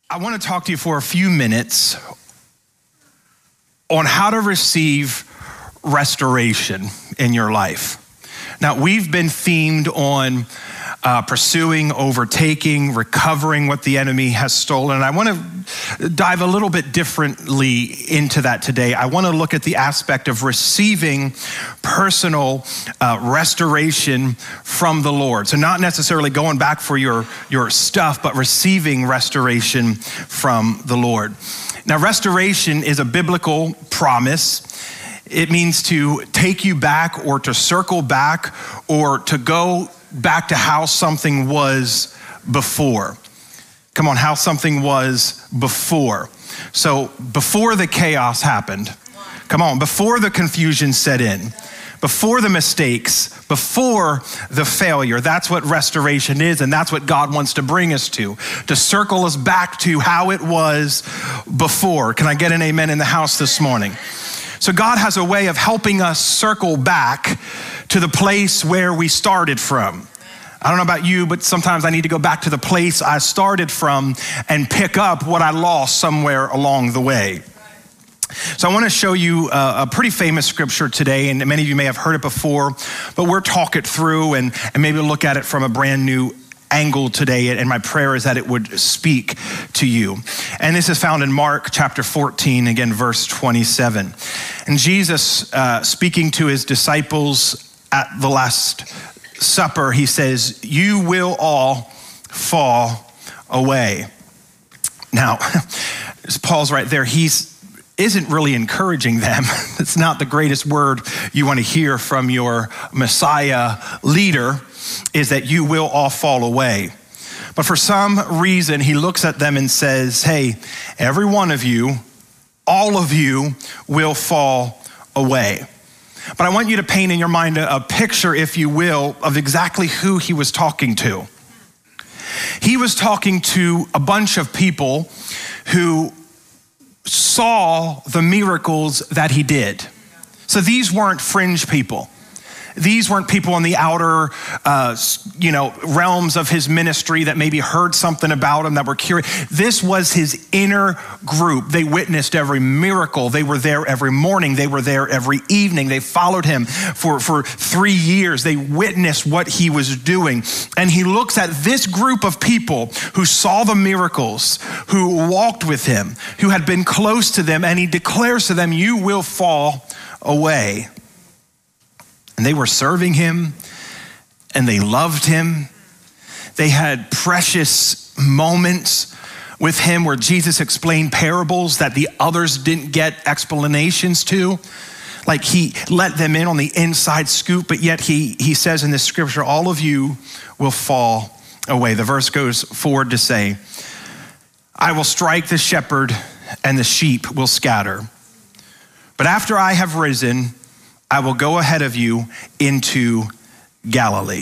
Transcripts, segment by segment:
I want to talk to you for a few minutes on how to receive restoration in your life. Now, we've been themed on pursuing, overtaking, recovering what the enemy has stolen. And I want to dive a little bit differently into that today. I want to look at the aspect of receiving personal restoration from the Lord. So not necessarily going back for your stuff, but receiving restoration from the Lord. Now, restoration is a biblical promise. It means to take you back or to circle back or to go back to how something was before. Come on, how something was before. So before the chaos happened, come on, before the confusion set in, before the mistakes, before the failure, that's what restoration is, and that's what God wants to bring us to circle us back to how it was before. Can I get an amen in the house this morning? So God has a way of helping us circle back to the place where we started from. I don't know about you, but sometimes I need to go back to the place I started from and pick up what I lost somewhere along the way. So I want to show you a pretty famous scripture today, and many of you may have heard it before, but we'll talk it through and maybe look at it from a brand new angle today, and my prayer is that it would speak to you. And this is found in Mark chapter 14, again, verse 27. And Jesus, speaking to his disciples at the Last Supper, he says, "You will all fall away." Now, Paul's right there. Isn't really encouraging them. It's not the greatest word you want to hear from your Messiah leader, is that you will all fall away. But for some reason, he looks at them and says, hey, every one of you, all of you will fall away. But I want you to paint in your mind a picture, if you will, of exactly who he was talking to. He was talking to a bunch of people who saw the miracles that he did. So these weren't fringe people. These weren't people in the outer, realms of his ministry that maybe heard something about him that were curious. This was his inner group. They witnessed every miracle. They were there every morning. They were there every evening. They followed him for 3 years. They witnessed what he was doing. And he looks at this group of people who saw the miracles, who walked with him, who had been close to them, and he declares to them, you will fall away. And they were serving him, and they loved him. They had precious moments with him where Jesus explained parables that the others didn't get explanations to. Like he let them in on the inside scoop, but yet he says in this scripture, all of you will fall away. The verse goes forward to say, I will strike the shepherd and the sheep will scatter. But after I have risen, I will go ahead of you into Galilee.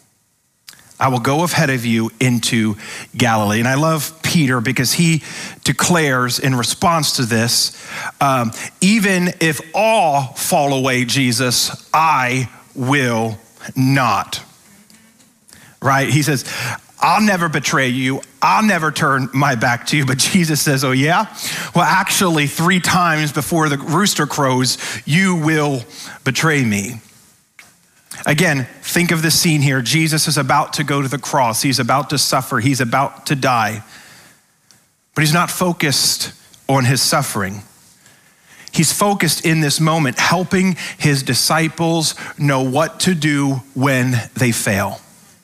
I will go ahead of you into Galilee. And I love Peter because he declares in response to this, even if all fall away, Jesus, I will not. Right? He says, I'll never betray you. I'll never turn my back to you. But Jesus says, oh yeah? Well, actually 3 times before the rooster crows, you will betray me. Again, think of the scene here. Jesus is about to go to the cross. He's about to suffer. He's about to die. But he's not focused on his suffering. He's focused in this moment, helping his disciples know what to do when they fail.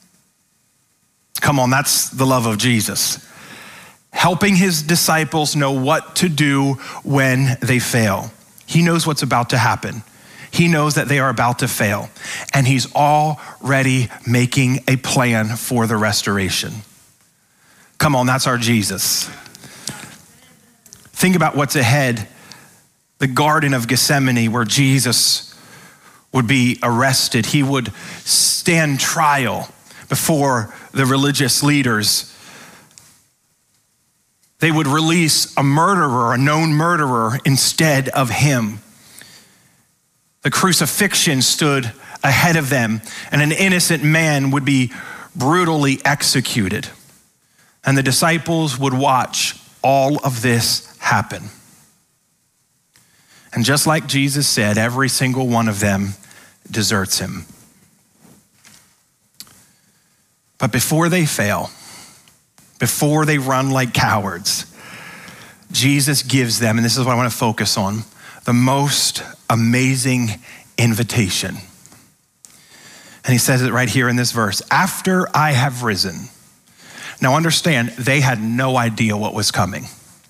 Come on, that's the love of Jesus. Helping his disciples know what to do when they fail. He knows what's about to happen. He knows that they are about to fail. And he's already making a plan for the restoration. Come on, that's our Jesus. Think about what's ahead. The Garden of Gethsemane, where Jesus would be arrested. He would stand trial before the religious leaders. They would release a murderer, a known murderer, instead of him. The crucifixion stood ahead of them, and an innocent man would be brutally executed. And the disciples would watch all of this happen. And just like Jesus said, every single one of them deserts him. But before they fail, before they run like cowards, Jesus gives them, and this is what I want to focus on, the most amazing invitation. And he says it right here in this verse, after I have risen. Now understand, they had no idea what was coming.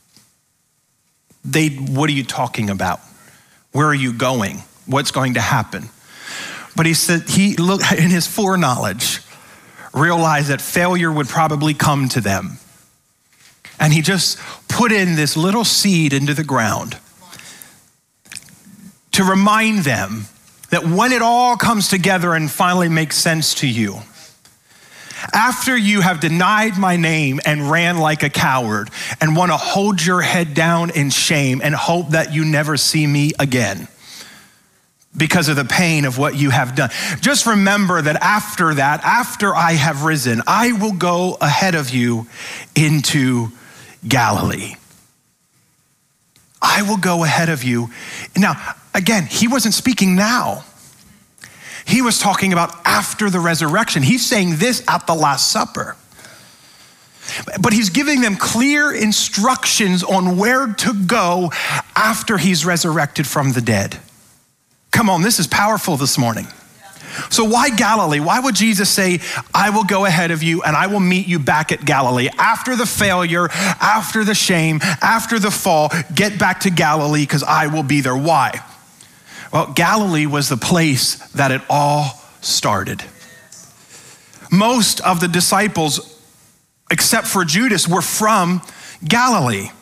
What are you talking about? Where are you going? What's going to happen? But he said, he looked in his foreknowledge, realized that failure would probably come to them. And he just put in this little seed into the ground to remind them that when it all comes together and finally makes sense to you, after you have denied my name and ran like a coward and want to hold your head down in shame and hope that you never see me again because of the pain of what you have done, just remember that, after I have risen, I will go ahead of you into Galilee. I will go ahead of you. Now, again, he wasn't speaking now. He was talking about after the resurrection. He's saying this at the Last Supper. But he's giving them clear instructions on where to go after he's resurrected from the dead. Come on, this is powerful this morning. So why Galilee? Why would Jesus say, I will go ahead of you and I will meet you back at Galilee? After the failure, after the shame, after the fall, get back to Galilee because I will be there. Why? Well, Galilee was the place that it all started. Most of the disciples, except for Judas, were from Galilee.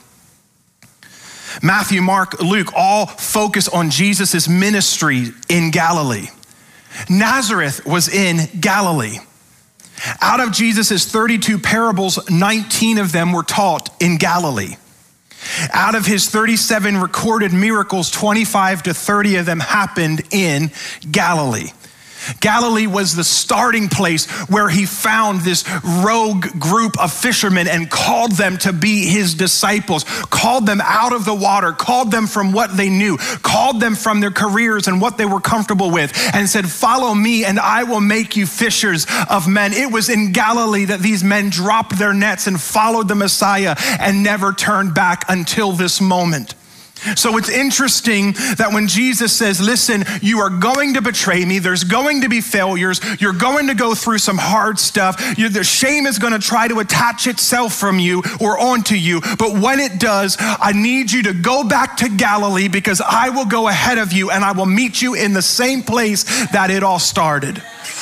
Matthew, Mark, Luke all focus on Jesus' ministry in Galilee. Nazareth was in Galilee. Out of Jesus' 32 parables, 19 of them were taught in Galilee. Out of his 37 recorded miracles, 25 to 30 of them happened in Galilee. Galilee was the starting place where he found this rogue group of fishermen and called them to be his disciples, called them out of the water, called them from what they knew, called them from their careers and what they were comfortable with, and said, follow me and I will make you fishers of men. It was in Galilee that these men dropped their nets and followed the Messiah and never turned back until this moment. So it's interesting that when Jesus says, listen, you are going to betray me. There's going to be failures. You're going to go through some hard stuff. The shame is going to try to attach itself from you or onto you. But when it does, I need you to go back to Galilee because I will go ahead of you and I will meet you in the same place that it all started.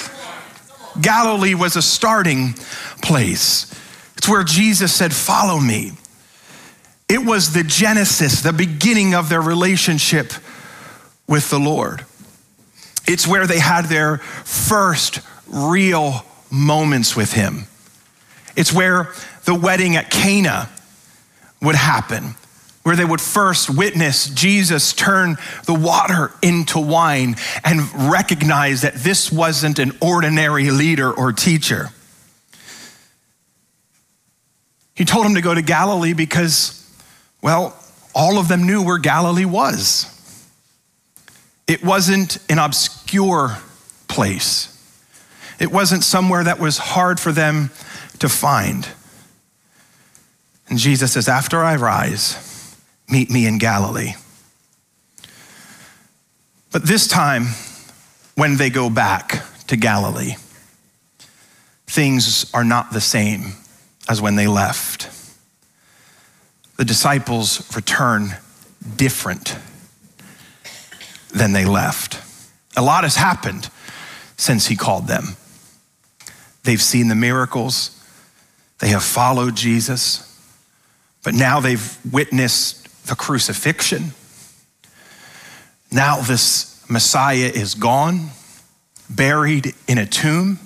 Galilee was a starting place. It's where Jesus said, follow me. It was the genesis, the beginning of their relationship with the Lord. It's where they had their first real moments with him. It's where the wedding at Cana would happen, where they would first witness Jesus turn the water into wine and recognize that this wasn't an ordinary leader or teacher. He told them to go to Galilee because, well, all of them knew where Galilee was. It wasn't an obscure place. It wasn't somewhere that was hard for them to find. And Jesus says, after I rise, meet me in Galilee. But this time, when they go back to Galilee, things are not the same as when they left. The disciples return different than they left. A lot has happened since he called them. They've seen the miracles. They have followed Jesus. But now they've witnessed the crucifixion. Now this Messiah is gone, buried in a tomb.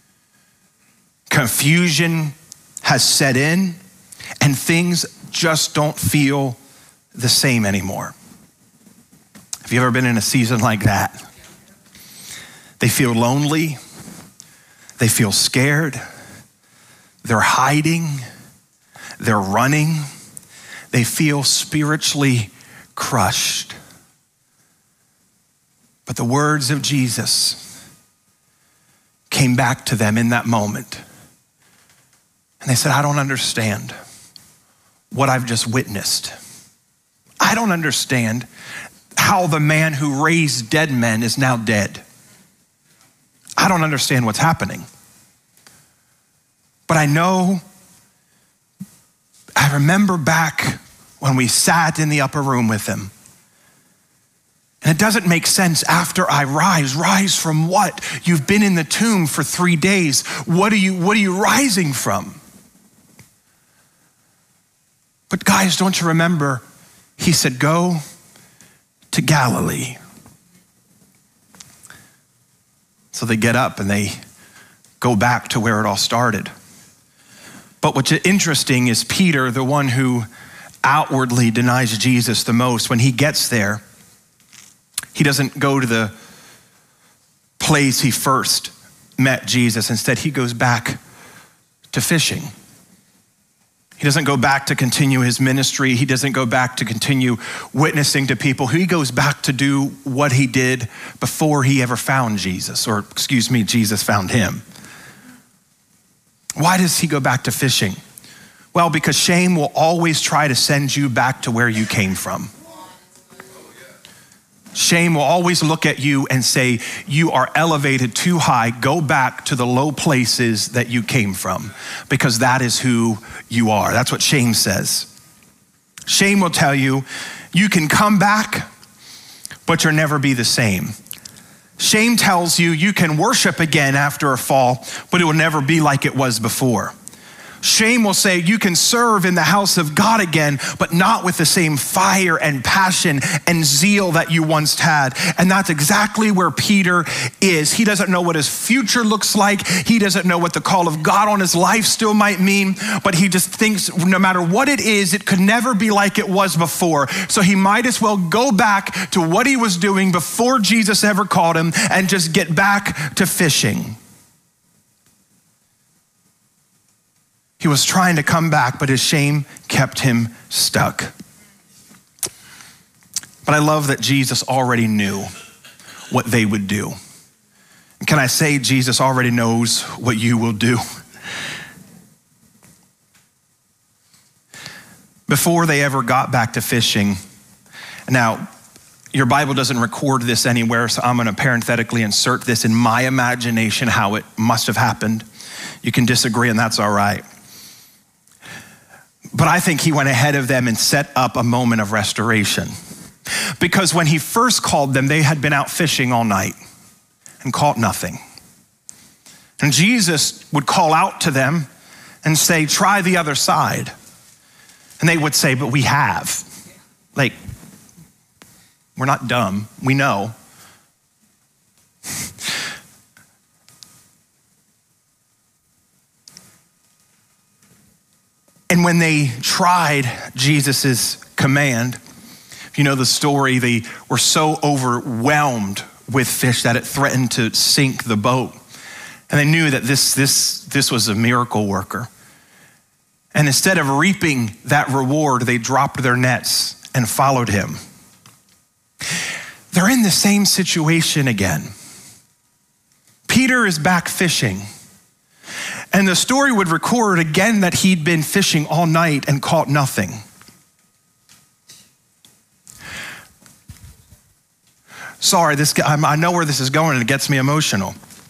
Confusion has set in, and things just don't feel the same anymore. Have you ever been in a season like that? They feel lonely. They feel scared. They're hiding. They're running. they feel spiritually crushed. But the words of Jesus came back to them in that moment. And they said, I don't understand what I've just witnessed. I don't understand how the man who raised dead men is now dead. I don't understand what's happening. But I remember back when we sat in the upper room with him. And it doesn't make sense after I rise. Rise from what? You've been in the tomb for 3 days. What are you rising from? But guys, don't you remember? He said, go to Galilee. So they get up and they go back to where it all started. But what's interesting is Peter, the one who outwardly denies Jesus the most, when he gets there, he doesn't go to the place he first met Jesus. Instead, he goes back to fishing. He doesn't go back to continue his ministry. He doesn't go back to continue witnessing to people. He goes back to do what he did before he ever found Jesus, or Jesus found him. Why does he go back to fishing? Well, because shame will always try to send you back to where you came from. Shame will always look at you and say, you are elevated too high. Go back to the low places that you came from, because that is who you are. That's what shame says. Shame will tell you, you can come back, but you'll never be the same. Shame tells you, you can worship again after a fall, but it will never be like it was before. Shame will say you can serve in the house of God again, but not with the same fire and passion and zeal that you once had. And that's exactly where Peter is. He doesn't know what his future looks like. He doesn't know what the call of God on his life still might mean, but he just thinks no matter what it is, it could never be like it was before. So he might as well go back to what he was doing before Jesus ever called him and just get back to fishing. He was trying to come back, but his shame kept him stuck. But I love that Jesus already knew what they would do. And can I say Jesus already knows what you will do? Before they ever got back to fishing, now, your Bible doesn't record this anywhere, so I'm going to parenthetically insert this in my imagination how it must have happened. You can disagree, and that's all right. But I think he went ahead of them and set up a moment of restoration. Because when he first called them, they had been out fishing all night and caught nothing. And Jesus would call out to them and say, try the other side. And they would say, but we have. Like, we're not dumb, we know. And when they tried Jesus's command, if you know the story, they were so overwhelmed with fish that it threatened to sink the boat. And they knew that this was a miracle worker. And instead of reaping that reward, they dropped their nets and followed him. They're in the same situation again. Peter is back fishing. And the story would record again that he'd been fishing all night and caught nothing. Sorry, I know where this is going and it gets me emotional.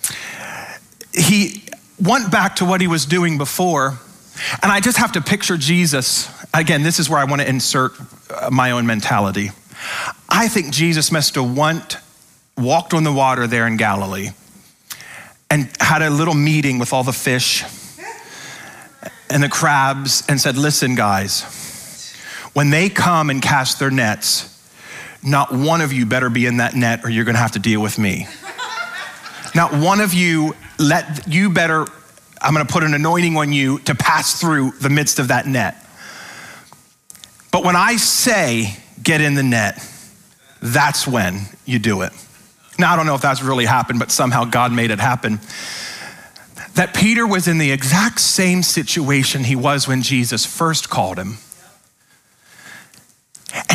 He went back to what he was doing before, and I just have to picture Jesus. Again, this is where I want to insert my own mentality. I think Jesus must have walked on the water there in Galilee and had a little meeting with all the fish and the crabs and said, listen guys, when they come and cast their nets, not one of you better be in that net or you're gonna have to deal with me. Not one of you, I'm gonna put an anointing on you to pass through the midst of that net. But when I say get in the net, that's when you do it. Now, I don't know if that's really happened, but somehow God made it happen. That Peter was in the exact same situation he was when Jesus first called him.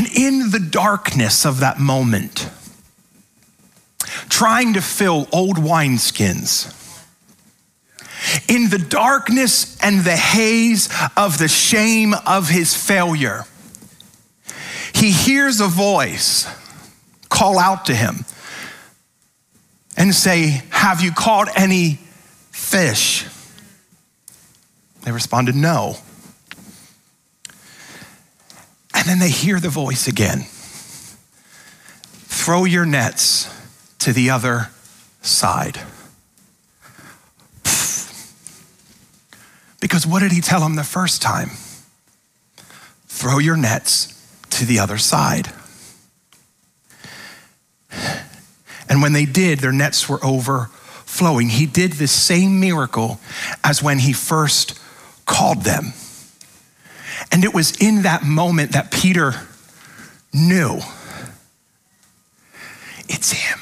in the darkness of that moment, trying to fill old wineskins, in the darkness and the haze of the shame of his failure, he hears a voice call out to him and say, "Have you caught any fish?" They responded, "No." And then they hear the voice again. "Throw your nets to the other side." Because what did he tell them the first time? Throw your nets to the other side. And when they did, their nets were overflowing. He did the same miracle as when he first called them. And it was in that moment that Peter knew, it's him.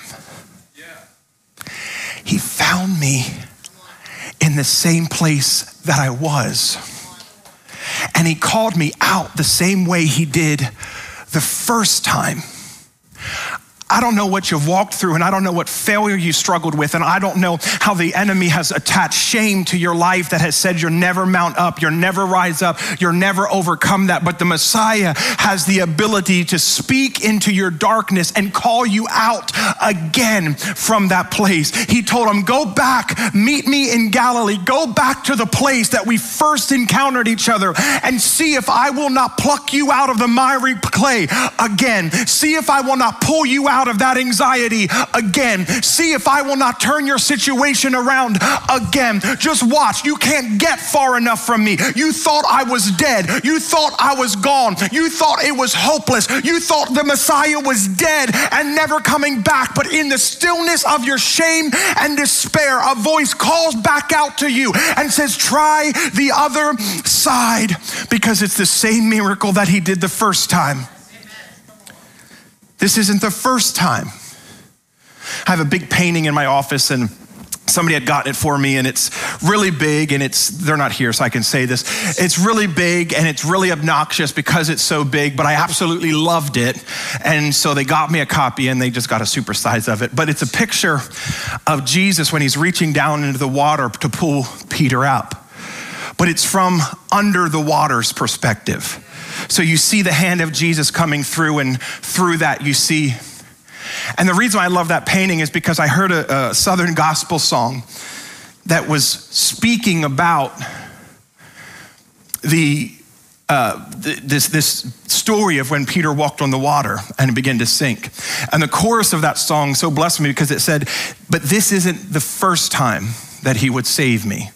He found me in the same place that I was. And he called me out the same way he did the first time. I don't know what you've walked through, and I don't know what failure you struggled with, and I don't know how the enemy has attached shame to your life that has said you'll never mount up, you'll never rise up, you'll never overcome that. But the Messiah has the ability to speak into your darkness and call you out again from that place. He told him, "Go back, meet me in Galilee. Go back to the place that we first encountered each other and see if I will not pluck you out of the miry clay again. See if I will not pull you out of that anxiety again. See if I will not turn your situation around again. Just watch. You can't get far enough from me. You thought I was dead. You thought I was gone. You thought it was hopeless. You thought the Messiah was dead and never coming back. But in the stillness of your shame and despair, a voice calls back out to you and says, try the other side, because it's the same miracle that he did the first time. This isn't the first time. I have a big painting in my office, and somebody had gotten it for me, and it's really big, and they're not here, so I can say this. It's really big, and it's really obnoxious because it's so big, but I absolutely loved it. And so they got me a copy, and they just got a super size of it. But it's a picture of Jesus when he's reaching down into the water to pull Peter up. But it's from under the water's perspective. So you see the hand of Jesus coming through, and through that you see. And the reason I love that painting is because I heard a Southern gospel song that was speaking about this story of when Peter walked on the water and began to sink. And the chorus of that song so blessed me because it said, "But this isn't the first time that he would save me."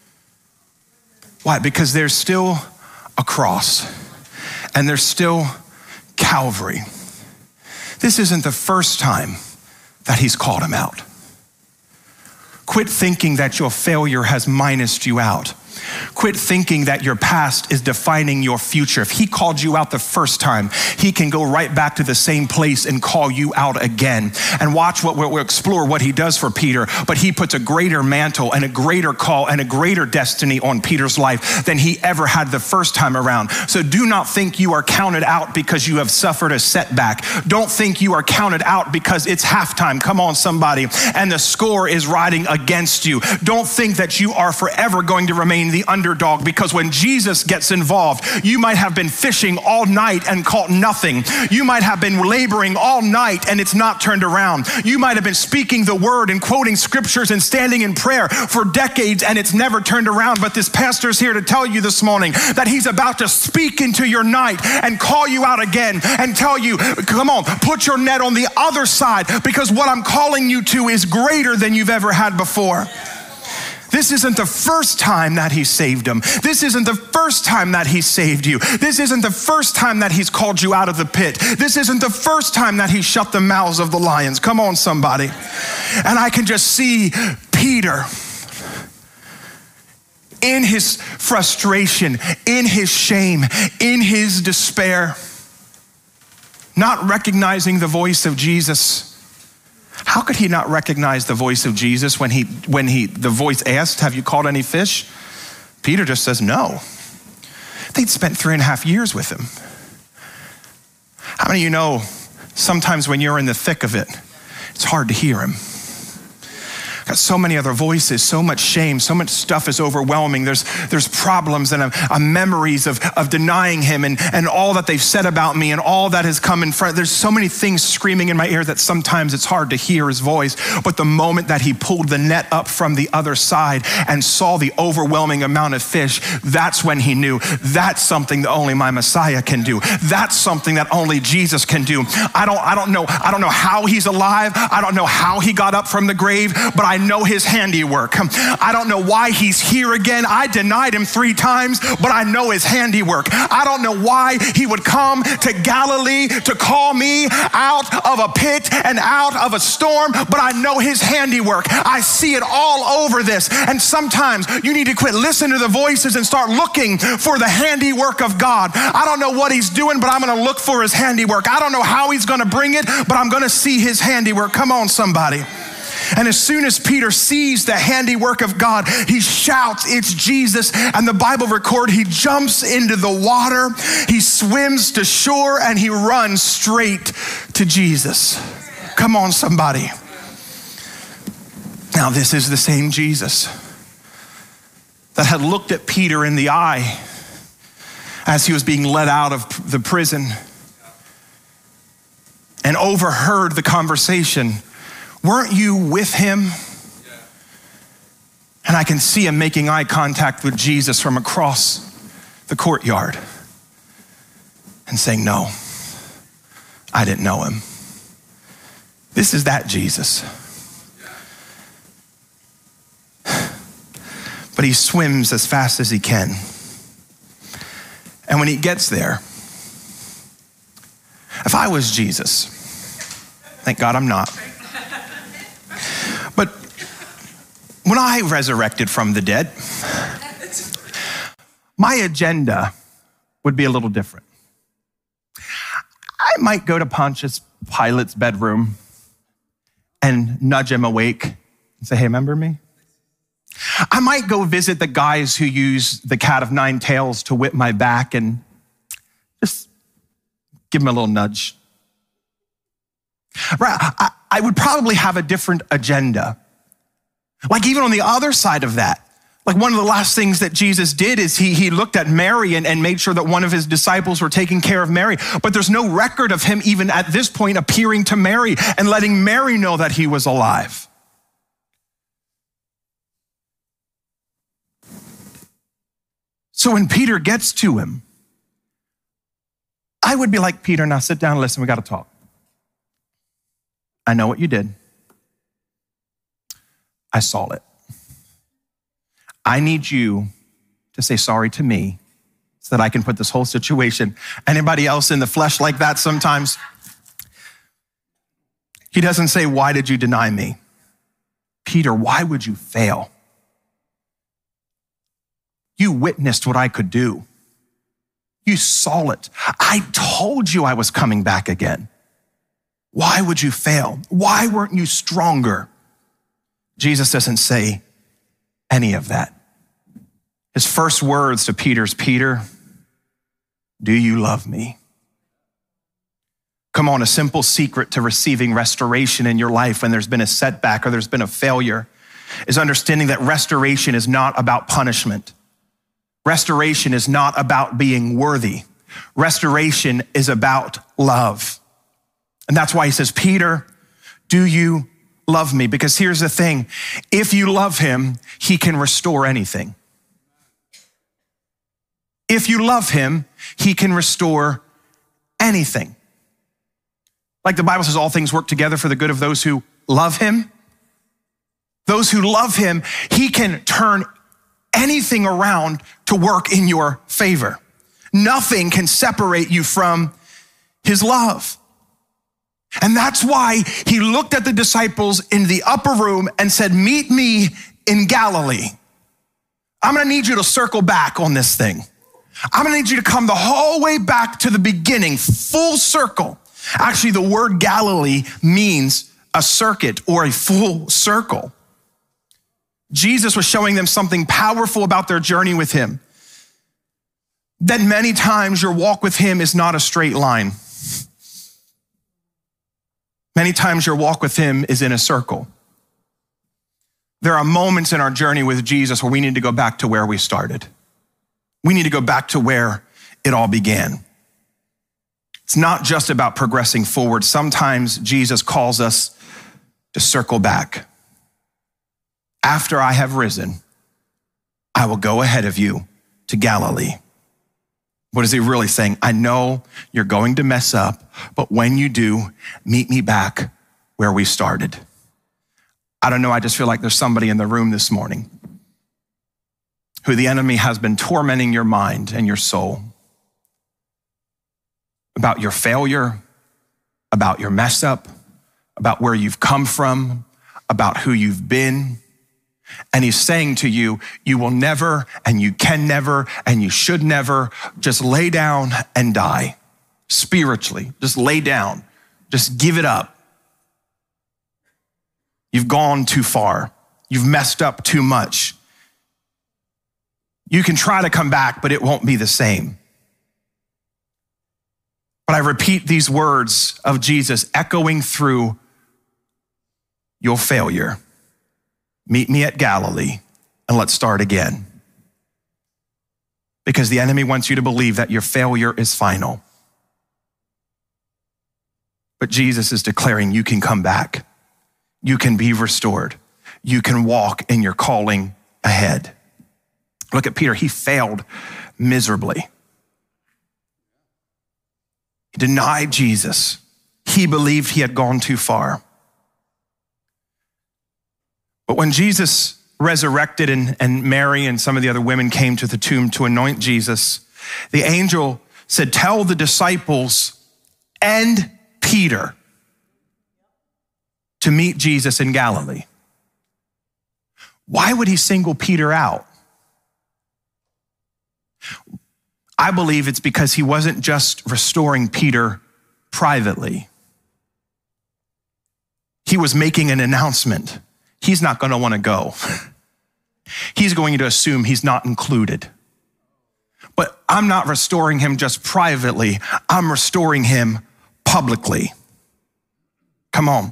Why? Because there's still a cross. And there's still Calvary. This isn't the first time that he's called him out. Quit thinking that your failure has minused you out. Quit thinking that your past is defining your future. If he called you out the first time, he can go right back to the same place and call you out again. And watch what we'll explore what he does for Peter. But he puts a greater mantle and a greater call and a greater destiny on Peter's life than he ever had the first time around. So do not think you are counted out because you have suffered a setback. Don't think you are counted out because it's halftime. Come on, somebody. And the score is riding against you. Don't think that you are forever going to remain the underdog, because when Jesus gets involved, you might have been fishing all night and caught nothing. You might have been laboring all night and it's not turned around. You might have been speaking the word and quoting scriptures and standing in prayer for decades and it's never turned around. But this pastor's here to tell you this morning that he's about to speak into your night and call you out again and tell you, come on, put your net on the other side, because what I'm calling you to is greater than you've ever had before. This isn't the first time that he saved him. This isn't the first time that he saved you. This isn't the first time that he's called you out of the pit. This isn't the first time that he shut the mouths of the lions. Come on, somebody. And I can just see Peter in his frustration, in his shame, in his despair, not recognizing the voice of Jesus. How could he not recognize the voice of Jesus when the voice asked, "Have you caught any fish?" Peter just says no. They'd spent 3.5 years with him. How many of you know sometimes when you're in the thick of it, it's hard to hear him? Got so many other voices, so much shame, so much stuff is overwhelming. There's problems and memories of denying him and all that they've said about me and all that has come in front. There's so many things screaming in my ear that sometimes it's hard to hear his voice. But the moment that he pulled the net up from the other side and saw the overwhelming amount of fish, that's when he knew that's something that only my Messiah can do. That's something that only Jesus can do. I don't know how he's alive. I don't know how he got up from the grave, but I know his handiwork. I don't know why he's here again. I denied him 3 times, but I know his handiwork. I don't know why he would come to Galilee to call me out of a pit and out of a storm, but I know his handiwork. I see it all over this. And sometimes you need to quit listening to the voices and start looking for the handiwork of God. I don't know what he's doing, but I'm going to look for his handiwork. I don't know how he's going to bring it, but I'm going to see his handiwork. Come on, somebody. And as soon as Peter sees the handiwork of God, he shouts, "It's Jesus." And the Bible records he jumps into the water, he swims to shore, and he runs straight to Jesus. Come on, somebody. Now, this is the same Jesus that had looked at Peter in the eye as he was being led out of the prison and overheard the conversation. Weren't you with him? And I can see him making eye contact with Jesus from across the courtyard and saying, "No, I didn't know him." This is that Jesus. But he swims as fast as he can. And when he gets there, if I was Jesus, thank God I'm not, but when I resurrected from the dead, my agenda would be a little different. I might go to Pontius Pilate's bedroom and nudge him awake and say, "Hey, remember me?" I might go visit the guys who use the cat of 9 tails to whip my back and just give him a little nudge. Right? I would probably have a different agenda. Like even on the other side of that, like one of the last things that Jesus did is he looked at Mary and made sure that one of his disciples were taking care of Mary. But there's no record of him even at this point appearing to Mary and letting Mary know that he was alive. So when Peter gets to him, I would be like, "Peter, now sit down and listen, we got to talk. I know what you did. I saw it. I need you to say sorry to me so that I can put this whole situation." Anybody else in the flesh like that sometimes? He doesn't say, "Why did you deny me?" "Peter, why would you fail? You witnessed what I could do. You saw it. I told you I was coming back again. Why would you fail? Why weren't you stronger?" Jesus doesn't say any of that. His first words to Peter's, "Peter, do you love me?" Come on, a simple secret to receiving restoration in your life when there's been a setback or there's been a failure is understanding that restoration is not about punishment. Restoration is not about being worthy. Restoration is about love. And that's why he says, "Peter, do you love me?" Because here's the thing. If you love him, he can restore anything. If you love him, he can restore anything. Like the Bible says, all things work together for the good of those who love him. Those who love him, he can turn anything around to work in your favor. Nothing can separate you from his love. And that's why he looked at the disciples in the upper room and said, "Meet me in Galilee." I'm gonna need you to circle back on this thing. I'm gonna need you to come the whole way back to the beginning, full circle. Actually, the word Galilee means a circuit or a full circle. Jesus was showing them something powerful about their journey with him. That many times your walk with him is not a straight line. Many times your walk with him is in a circle. There are moments in our journey with Jesus where we need to go back to where we started. We need to go back to where it all began. It's not just about progressing forward. Sometimes Jesus calls us to circle back. After I have risen, I will go ahead of you to Galilee. What is he really saying? I know you're going to mess up, but when you do, meet me back where we started. I don't know, I just feel like there's somebody in the room this morning who the enemy has been tormenting your mind and your soul about your failure, about your mess up, about where you've come from, about who you've been. And he's saying to you, you will never, and you can never, and you should never just lay down and die spiritually. Just lay down. Just give it up. You've gone too far. You've messed up too much. You can try to come back, but it won't be the same. But I repeat these words of Jesus echoing through your failure. Meet me at Galilee and let's start again. Because the enemy wants you to believe that your failure is final. But Jesus is declaring you can come back. You can be restored. You can walk in your calling ahead. Look at Peter. He failed miserably. He denied Jesus. He believed he had gone too far. But when Jesus resurrected and Mary and some of the other women came to the tomb to anoint Jesus, the angel said, tell the disciples and Peter to meet Jesus in Galilee. Why would he single Peter out? I believe it's because he wasn't just restoring Peter privately. He was making an announcement. He's not going to want to go. He's going to assume he's not included. But I'm not restoring him just privately. I'm restoring him publicly. Come on.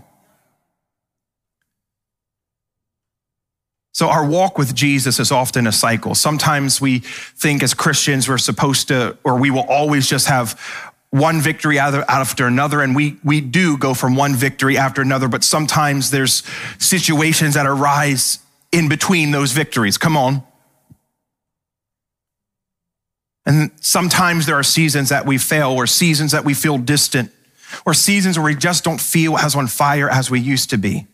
So our walk with Jesus is often a cycle. Sometimes we think as Christians we're supposed to, or we will always just have one victory after another, and we do go from one victory after another, but sometimes there's situations that arise in between those victories. Come on. And sometimes there are seasons that we fail, or seasons that we feel distant, or seasons where we just don't feel as on fire as we used to be.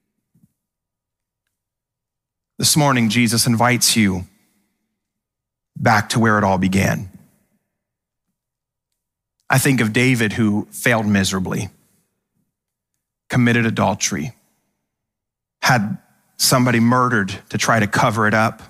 This morning, Jesus invites you back to where it all began. I think of David, who failed miserably, committed adultery, had somebody murdered to try to cover it up.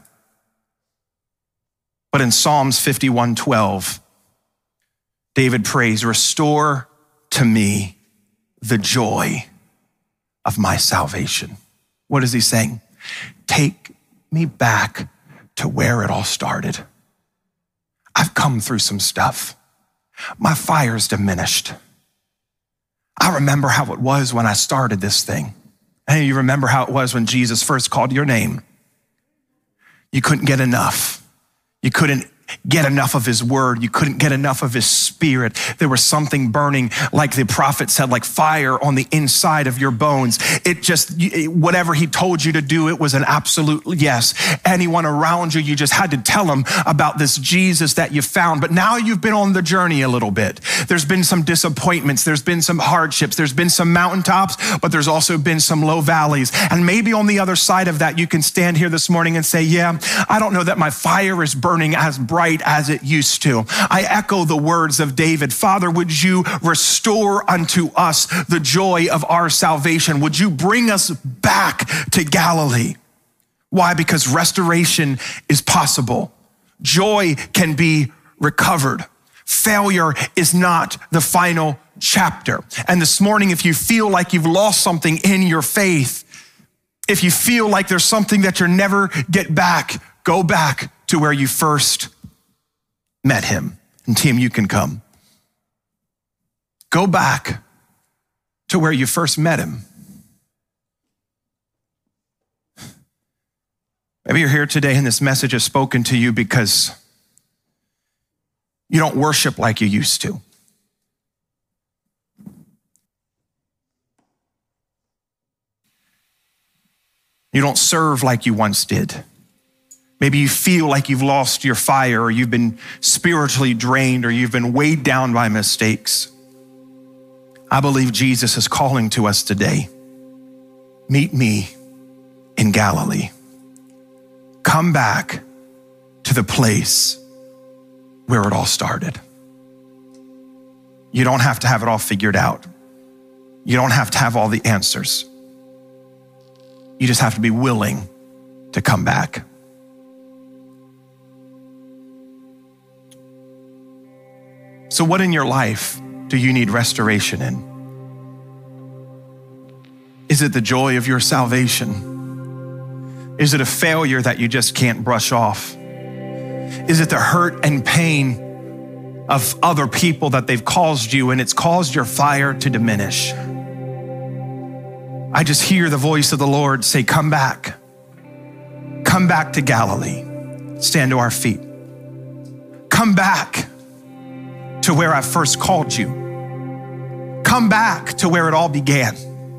But in Psalms 51:12, David prays, restore to me the joy of my salvation. What is he saying? Take me back to where it all started. I've come through some stuff. My fire's diminished. I remember how it was when I started this thing. And you remember how it was when Jesus first called your name. You couldn't get enough. You couldn't get enough of his word. You couldn't get enough of his spirit. There was something burning, like the prophet said, like fire on the inside of your bones. It just, whatever he told you to do, it was an absolute yes. Anyone around you, you just had to tell them about this Jesus that you found. But now you've been on the journey a little bit. There's been some disappointments. There's been some hardships. There's been some mountaintops, but there's also been some low valleys. And maybe on the other side of that, you can stand here this morning and say, yeah, I don't know that my fire is burning as bright as it used to. I echo the words of David. Father, would you restore unto us the joy of our salvation? Would you bring us back to Galilee? Why? Because restoration is possible. Joy can be recovered. Failure is not the final chapter. And this morning, if you feel like you've lost something in your faith, if you feel like there's something that you'll never get back, go back to where you first met him. And team, you can come. Go back to where you first met him. Maybe you're here today and this message has spoken to you because you don't worship like you used to. You don't serve like you once did. Maybe you feel like you've lost your fire, or you've been spiritually drained, or you've been weighed down by mistakes. I believe Jesus is calling to us today. Meet me in Galilee. Come back to the place where it all started. You don't have to have it all figured out. You don't have to have all the answers. You just have to be willing to come back. So what in your life do you need restoration in? Is it the joy of your salvation? Is it a failure that you just can't brush off? Is it the hurt and pain of other people that they've caused you and it's caused your fire to diminish? I just hear the voice of the Lord say, come back. Come back to Galilee. Stand to our feet. Come back to where I first called you. Come back to where it all began.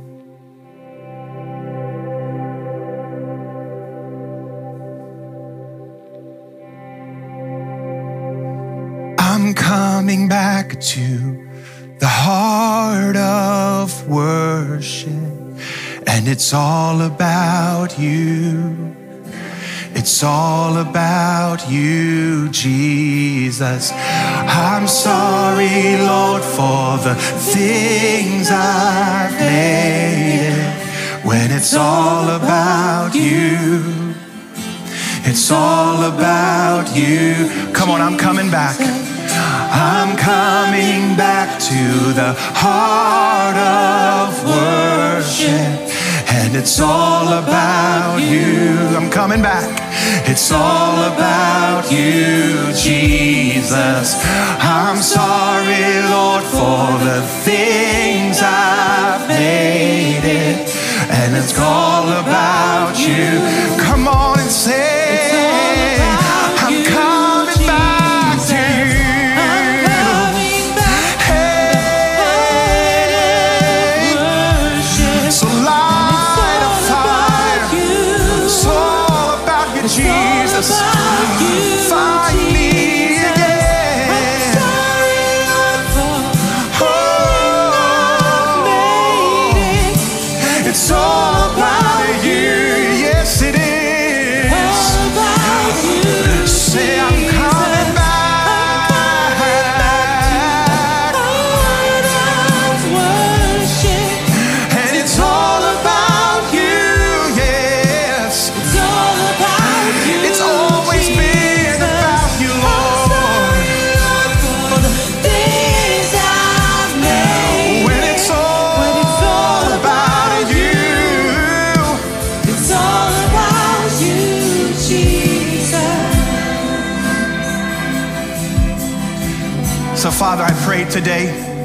I'm coming back to the heart of worship, and it's all about you. It's all about you, Jesus. I'm sorry, Lord, for the things I've made. When it's all about you, it's all about you. Come on, I'm coming back. I'm coming back to the heart of worship. And it's all about you. I'm coming back. It's all about you, Jesus. I'm sorry, Lord, for the things I've made it. And it's all about you. Come on and say, I'm coming back to you. Hey, so light a fire. It's all about you, Jesus. Find me again. Oh, it's all about you. Yes, it is. Say, I'm coming back. And it's all about you. Yes. It's always been about you, Lord. When it's all about you. It's all about you, Jesus. So, Father, I pray today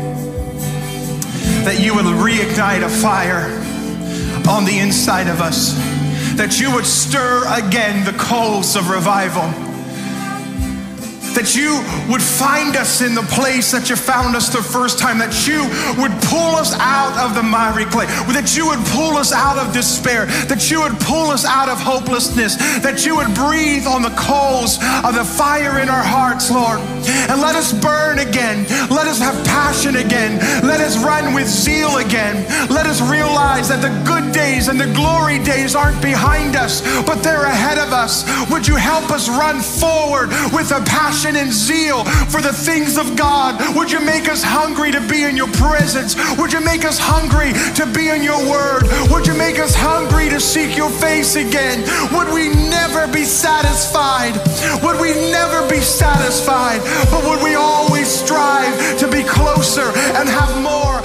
that you would reignite a fire on the inside of us, that you would stir again the coals of revival, that you would find us in the place that you found us the first time, that you would pull us out of the miry clay, that you would pull us out of despair, that you would pull us out of hopelessness, that you would breathe on the coals of the fire in our hearts, Lord, and let us burn again. Let us have passion again. Let us run with zeal again. Let us realize that the good days and the glory days aren't behind us, but they're ahead of us. Would you help us run forward with a passion and zeal for the things of God? Would you make us hungry to be in your presence? Would you make us hungry to be in your word? Would you make us hungry to seek your face again? Would we never be satisfied? Would we never be satisfied? But would we always strive to be closer and have more